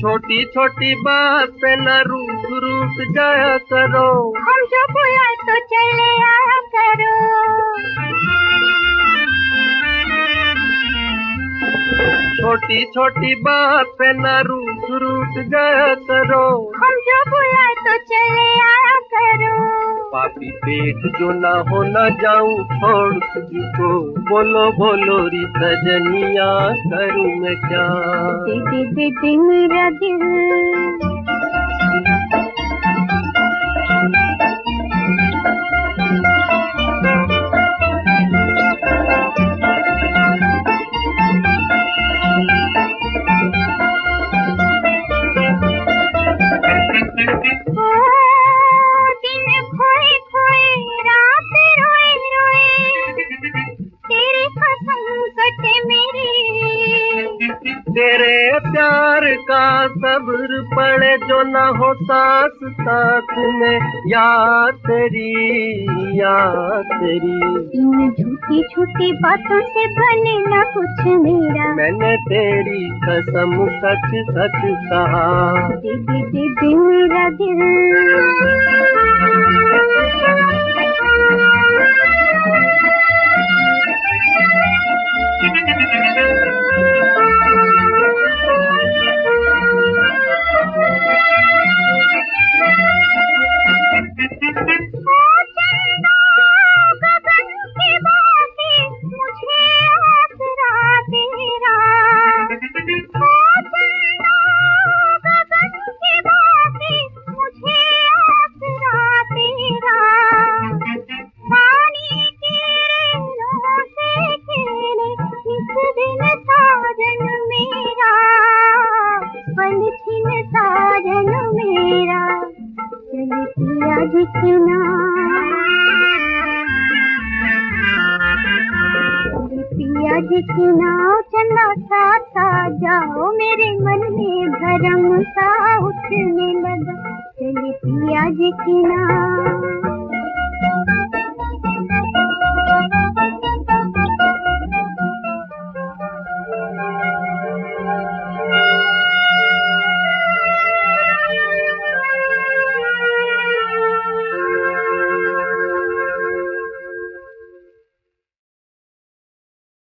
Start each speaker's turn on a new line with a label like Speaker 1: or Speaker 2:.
Speaker 1: छोटी छोटी बात पे न रूठ जाया करो,
Speaker 2: हम जो बुलाए तो चले आया करो।
Speaker 1: छोटी छोटी बात पे न रूठ जाया करो,
Speaker 2: हम जो बुलाए तो चले आया करो।
Speaker 1: पापी पेट जो ना हो न जाऊं छोड़ तुझको, बोलो बोलो री सजनिया करूं मैं क्या।
Speaker 2: दे दे दे मेरा दिल,
Speaker 1: तेरे प्यार का सब्र पड़े जो न हो साथ साथ में, याद तेरी याद तेरी।
Speaker 2: इन झूठी झूठी बातों से बने न कुछ मेरा,
Speaker 1: मैंने तेरी कसम सच सच कहा।
Speaker 2: दे दे दे दे मेरा दिल, पिया जितना चंदा साथ साथ जाओ, मेरे मन में भरम सा उठने लगा। चले पिया जितना